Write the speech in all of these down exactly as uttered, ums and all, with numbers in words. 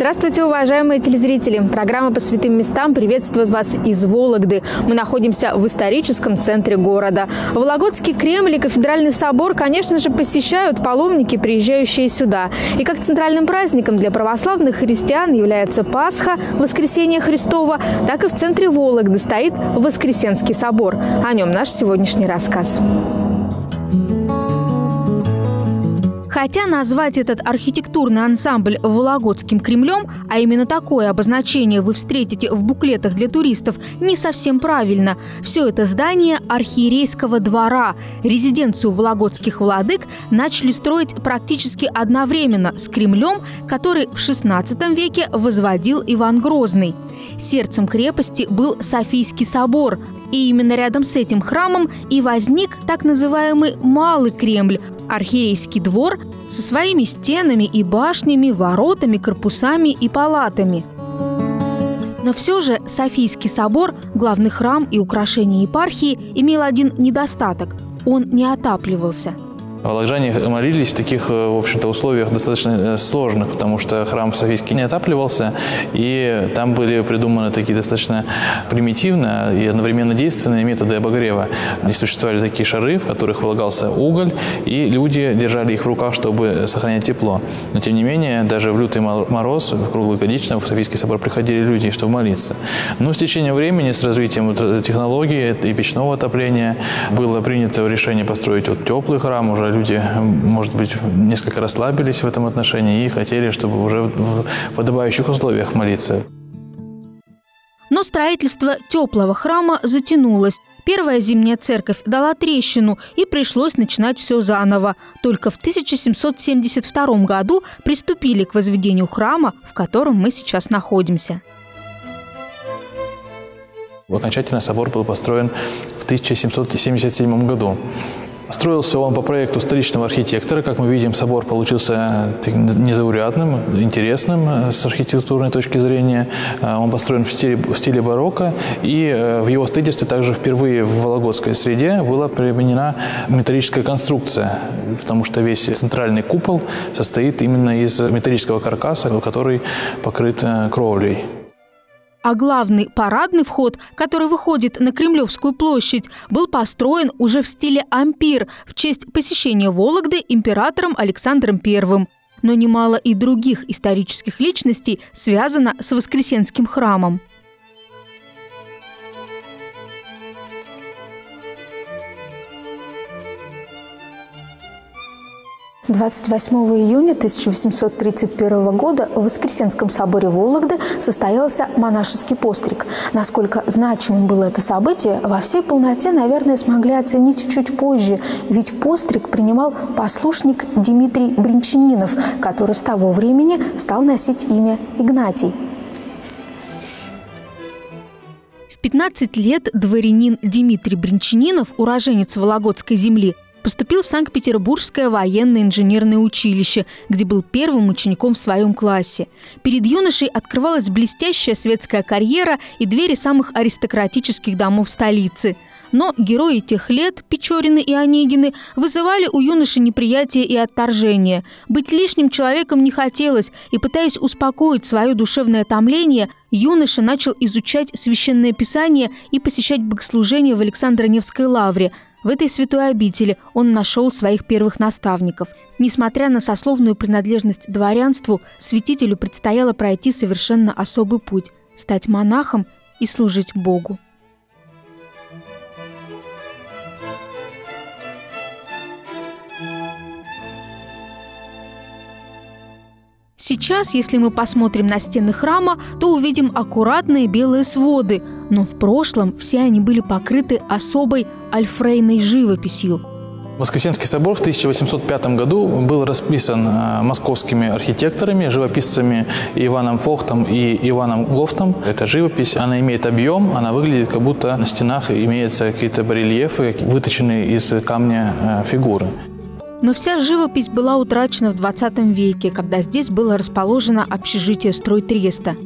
Здравствуйте, уважаемые телезрители! Программа «По святым местам» приветствует вас из Вологды. Мы находимся в историческом центре города. Вологодский Кремль и Кафедральный собор, конечно же, посещают паломники, приезжающие сюда. И как центральным праздником для православных христиан является Пасха, Воскресение Христово, так и в центре Вологды стоит Воскресенский собор. О нем наш сегодняшний рассказ. Хотя назвать этот архитектурный ансамбль Вологодским Кремлем, а именно такое обозначение вы встретите в буклетах для туристов, не совсем правильно. Все это здание архиерейского двора. Резиденцию вологодских владык начали строить практически одновременно с Кремлем, который в шестнадцатом веке возводил Иван Грозный. Сердцем крепости был Софийский собор, и именно рядом с этим храмом и возник так называемый Малый Кремль, архиерейский двор со своими стенами и башнями, воротами, корпусами и палатами. Но все же Софийский собор, главный храм и украшение епархии, имел один недостаток – он не отапливался. Вологжане молились в таких, в общем-то, условиях достаточно сложных, потому что храм Софийский не отапливался, и там были придуманы такие достаточно примитивные и одновременно действенные методы обогрева. Здесь существовали такие шары, в которых влагался уголь, и люди держали их в руках, чтобы сохранять тепло. Но, тем не менее, даже в лютый мороз, круглогодично, в Софийский собор приходили люди, чтобы молиться. Но с течением времени, с развитием технологий и печного отопления, было принято решение построить вот теплый храм. Уже люди, может быть, несколько расслабились в этом отношении и хотели, чтобы уже в подобающих условиях молиться. Но строительство теплого храма затянулось. Первая зимняя церковь дала трещину, и пришлось начинать все заново. Только в тысяча семьсот семьдесят втором году приступили к возведению храма, в котором мы сейчас находимся. Окончательно собор был построен в тысяча семьсот семьдесят седьмом году. Строился он по проекту столичного архитектора. Как мы видим, собор получился незаурядным, интересным с архитектурной точки зрения. Он построен в стиле, в стиле барокко, и в его строительстве также впервые в вологодской среде была применена металлическая конструкция, потому что весь центральный купол состоит именно из металлического каркаса, который покрыт кровлей. А главный парадный вход, который выходит на Кремлевскую площадь, был построен уже в стиле ампир в честь посещения Вологды императором Александром Первым. Но немало и других исторических личностей связано с Воскресенским храмом. двадцать восьмого июня тысяча восемьсот тридцать первого года в Воскресенском соборе Вологды состоялся монашеский постриг. Насколько значимым было это событие, во всей полноте, наверное, смогли оценить чуть позже, ведь постриг принимал послушник Дмитрий Бринчанинов, который с того времени стал носить имя Игнатий. В пятнадцать лет дворянин Дмитрий Бринчанинов, уроженец Вологодской земли, поступил в Санкт-Петербургское военно-инженерное училище, где был первым учеником в своем классе. Перед юношей открывалась блестящая светская карьера и двери самых аристократических домов столицы. Но герои тех лет, Печорины и Онегины, вызывали у юноши неприятие и отторжение. Быть лишним человеком не хотелось, и, пытаясь успокоить свое душевное томление, юноша начал изучать Священное Писание и посещать богослужения в Александро-Невской лавре. В этой святой обители он нашел своих первых наставников. Несмотря на сословную принадлежность дворянству, святителю предстояло пройти совершенно особый путь – стать монахом и служить Богу. Сейчас, если мы посмотрим на стены храма, то увидим аккуратные белые своды, но в прошлом все они были покрыты особой альфрейной живописью. Воскресенский собор в тысяча восемьсот пятом году был расписан московскими архитекторами, живописцами Иваном Фохтом и Иваном Гофтом. Эта живопись, она имеет объем, она выглядит, как будто на стенах имеются какие-то барельефы, выточенные из камня фигуры. Но вся живопись была утрачена в двадцатом веке, когда здесь было расположено общежитие стройтреста.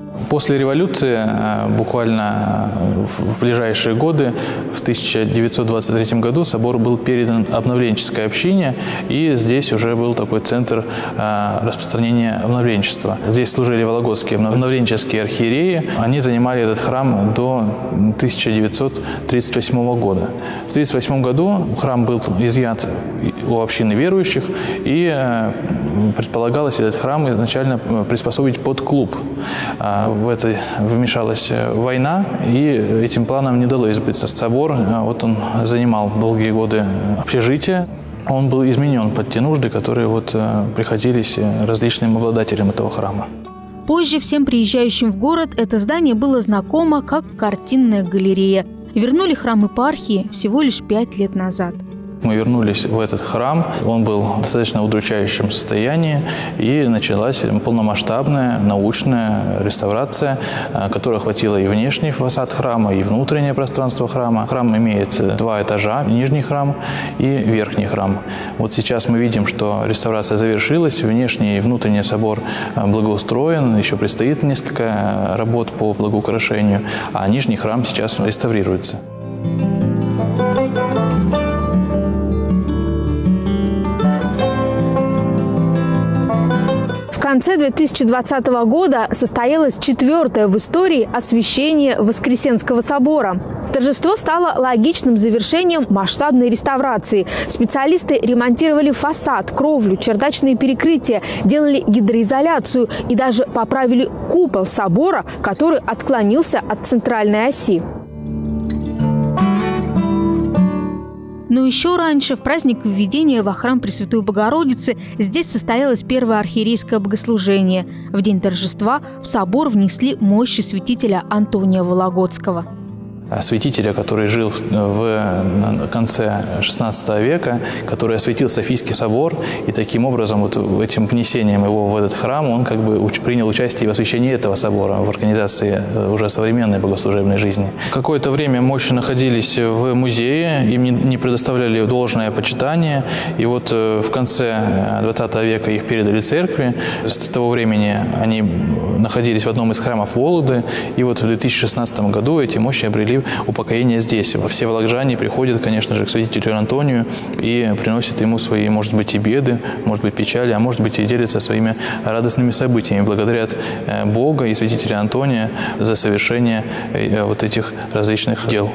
После революции, буквально в ближайшие годы, в тысяча девятьсот двадцать третьем году собор был передан обновленческой общине, и здесь уже был такой центр распространения обновленчества. Здесь служили вологодские обновленческие архиереи. Они занимали этот храм до тысяча девятьсот тридцать восьмого года. В тысяча девятьсот тридцать восьмом году храм был изъят у общины верующих, и предполагалось этот храм изначально приспособить под клуб. В это вмешалась война, и этим планам не удалось сбыться. Собор, вот он занимал долгие годы общежитие. Он был изменен под те нужды, которые вот приходились различным обладателям этого храма. Позже всем приезжающим в город это здание было знакомо как картинная галерея. Вернули храм епархии всего лишь пять лет назад. Мы вернулись в этот храм, он был в достаточно удручающем состоянии, и началась полномасштабная научная реставрация, которая охватила и внешний фасад храма, и внутреннее пространство храма. Храм имеет два этажа, нижний храм и верхний храм. Вот сейчас мы видим, что реставрация завершилась, внешний и внутренний собор благоустроен, еще предстоит несколько работ по благоукрашению, а нижний храм сейчас реставрируется. В конце две тысячи двадцатого года состоялось четвертое в истории освящение Воскресенского собора. Торжество стало логичным завершением масштабной реставрации. Специалисты ремонтировали фасад, кровлю, чердачные перекрытия, делали гидроизоляцию и даже поправили купол собора, который отклонился от центральной оси. Но еще раньше, в праздник введения во храм Пресвятой Богородицы, здесь состоялось первое архиерейское богослужение. В день торжества в собор внесли мощи святителя Антония Вологодского. Святителя, который жил в конце шестнадцатого века, который осветил Софийский собор, и таким образом вот этим внесением его в этот храм он как бы принял участие в освящении этого собора, в организации уже современной богослужебной жизни. Какое-то время мощи находились в музее, им не предоставляли должное почитание, и вот в конце двадцатого века их передали церкви. С того времени они находились в одном из храмов Вологды, и вот в две тысячи шестнадцатом году эти мощи обрели упокоение здесь. Все вологоджане приходят, конечно же, к святителю Антонию и приносят ему свои, может быть, и беды, может быть, печали, а может быть, и делятся своими радостными событиями. Благодарят Бога и святителя Антония за совершение вот этих различных дел.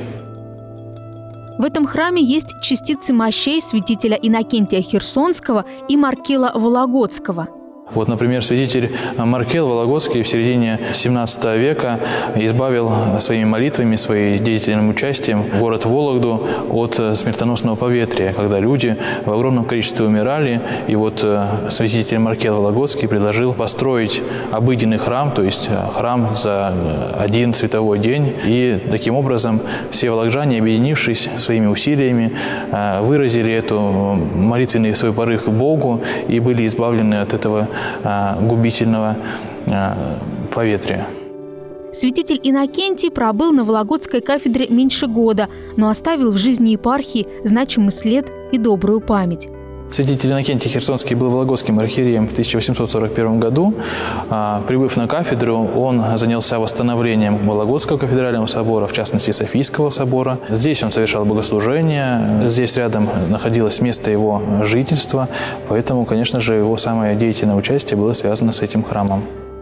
В этом храме есть частицы мощей святителя Иннокентия Херсонского и Маркела Вологодского. Вот, например, святитель Маркел Вологодский в середине семнадцатого века избавил своими молитвами, своим деятельным участием город Вологду от смертоносного поветрия, когда люди в огромном количестве умирали. И вот святитель Маркел Вологодский предложил построить обыденный храм, то есть храм за один световой день. И таким образом все вологоджане, объединившись своими усилиями, выразили эту молитвенный свой порыв к Богу и были избавлены от этого губительного поветрия. Святитель Иннокентий пробыл на Вологодской кафедре меньше года, но оставил в жизни епархии значимый след и добрую память. Святитель Иннокентий Херсонский был вологодским архиереем в тысяча восемьсот сорок первом году. Прибыв на кафедру, он занялся восстановлением Вологодского кафедрального собора, в частности Софийского собора. Здесь он совершал богослужения, здесь рядом находилось место его жительства, поэтому, конечно же, его самое деятельное участие было связано с этим храмом.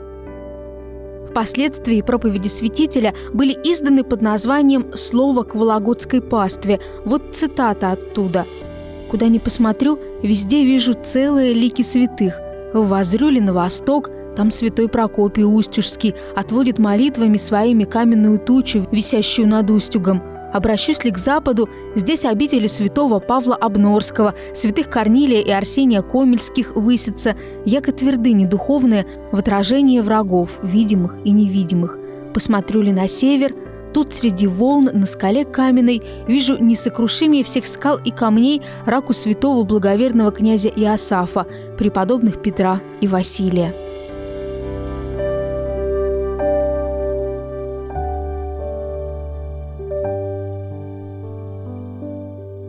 Впоследствии проповеди святителя были изданы под названием «Слово к Вологодской пастве». Вот цитата оттуда. «Куда ни посмотрю, везде вижу целые лики святых. Воззрю ли на восток, там святой Прокопий Устюжский отводит молитвами своими каменную тучу, висящую над Устюгом. Обращусь ли к западу, здесь обители святого Павла Обнорского, святых Корнилия и Арсения Комельских высятся, яко твердыни духовные в отражение врагов, видимых и невидимых. Посмотрю ли на север, тут среди волн на скале каменной вижу несокрушимее всех скал и камней раку святого благоверного князя Иосафа, преподобных Петра и Василия».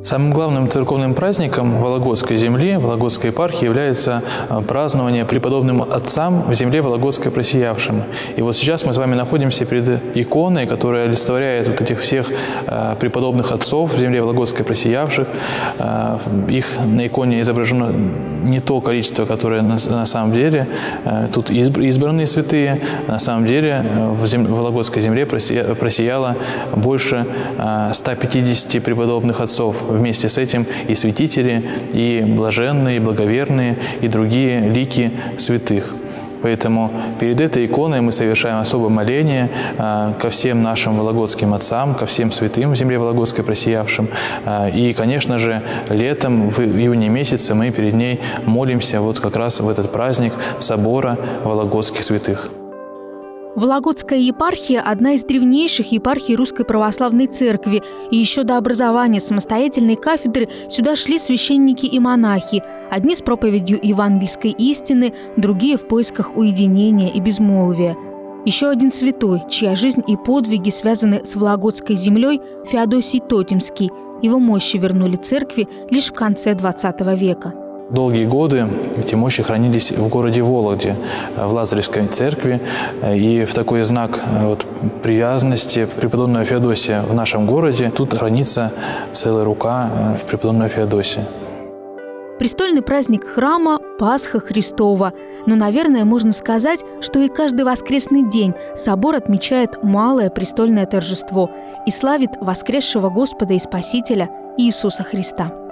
Самым главным церковным праздником Вологодской земли, Вологодской епархии является празднование преподобным отцам в земле Вологодской просиявшим. И вот сейчас мы с вами находимся перед иконой, которая олицетворяет вот этих всех преподобных отцов в земле Вологодской просиявших. Их на иконе изображено не то количество, которое на, на самом деле. Тут избранные святые. На самом деле в, зем, в Вологодской земле просияло больше ста пятидесяти преподобных отцов. Вместе с этим и святители, и блаженные, и благоверные, и другие лики святых. Поэтому перед этой иконой мы совершаем особое моление э, ко всем нашим вологодским отцам, ко всем святым в земле Вологодской просиявшим. Э, и, конечно же, летом, в июне месяце мы перед ней молимся вот как раз в этот праздник собора Вологодских святых. Вологодская епархия – одна из древнейших епархий Русской Православной Церкви, и еще до образования самостоятельной кафедры сюда шли священники и монахи, одни с проповедью евангельской истины, другие в поисках уединения и безмолвия. Еще один святой, чья жизнь и подвиги связаны с Вологодской землей – Феодосий Тотемский. Его мощи вернули церкви лишь в конце двадцатого века. Долгие годы эти мощи хранились в городе Вологде, в Лазаревской церкви. И в такой знак вот, привязанности преподобного Феодосия в нашем городе тут хранится целая рука в преподобного Феодосия. Престольный праздник храма – Пасха Христова. Но, наверное, можно сказать, что и каждый воскресный день собор отмечает малое престольное торжество и славит воскресшего Господа и Спасителя Иисуса Христа.